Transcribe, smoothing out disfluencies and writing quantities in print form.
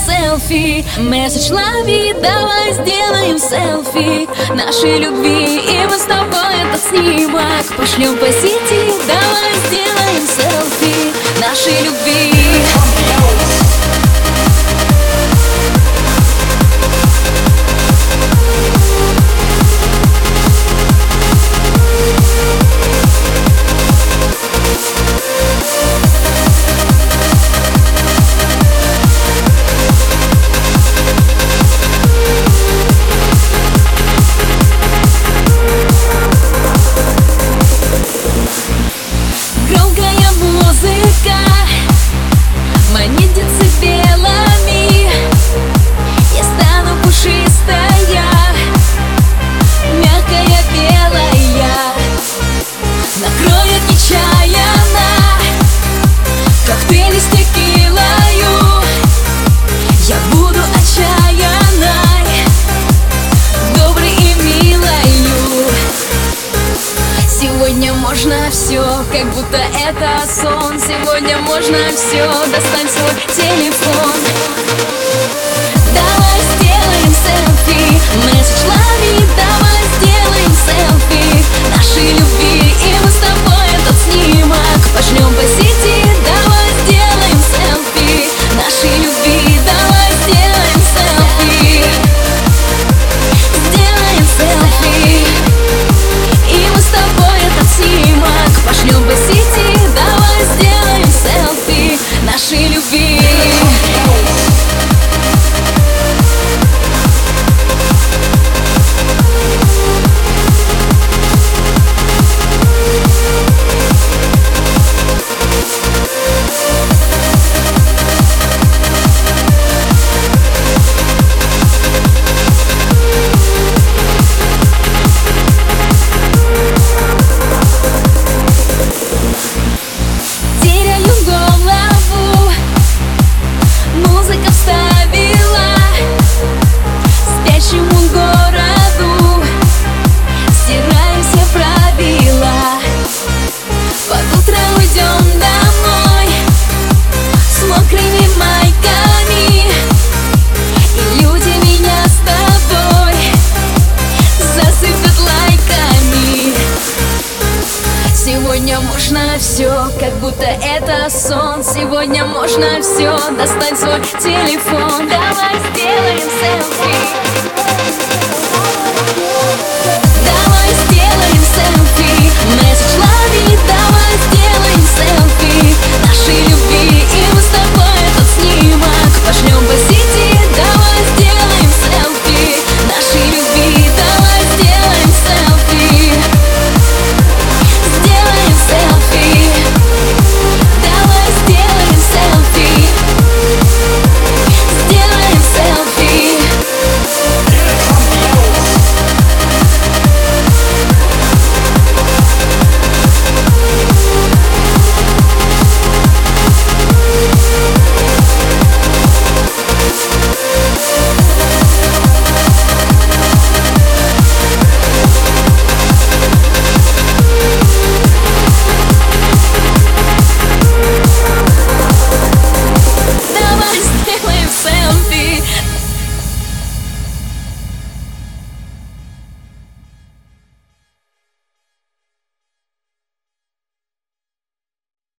селфи. Месседж лови, давай сделаем селфи нашей любви. И мы с тобой этот снимок пошлем по сети. Давай сделаем селфи нашей любви. Манит децибелами, я стану пушистая, мягкая, белая. Накроет нечаянно коктейли с текилою. Я буду отчаянной, доброй и милою. Сегодня можно все, как будто это сон. Сегодня можно все, достань свой телефон. Давай сделаем селфи, месседж лови. Давай сделаем селфи нашей любви. И мы с тобой этот снимок пошлем по сети. Давай сделаем селфи нашей любви. Давай сделаем селфи. Сделаем селфи. И мы с тобой этот снимок пошлем по сети. Давай сделаем селфи нашей любви. Музыка вставила спящему городу, стираем все правила. Под утро уйдем домой с мокрыми майками, и люди меня с тобой засыпят лайками. Сегодня можно все, как будто это сон. Сегодня можно все, достань свой телефон. Давай сделаем селфи.